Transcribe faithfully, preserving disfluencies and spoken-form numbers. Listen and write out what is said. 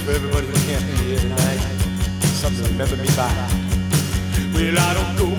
for everybody who can't be here tonight. Something to remember me by. Well, I don't go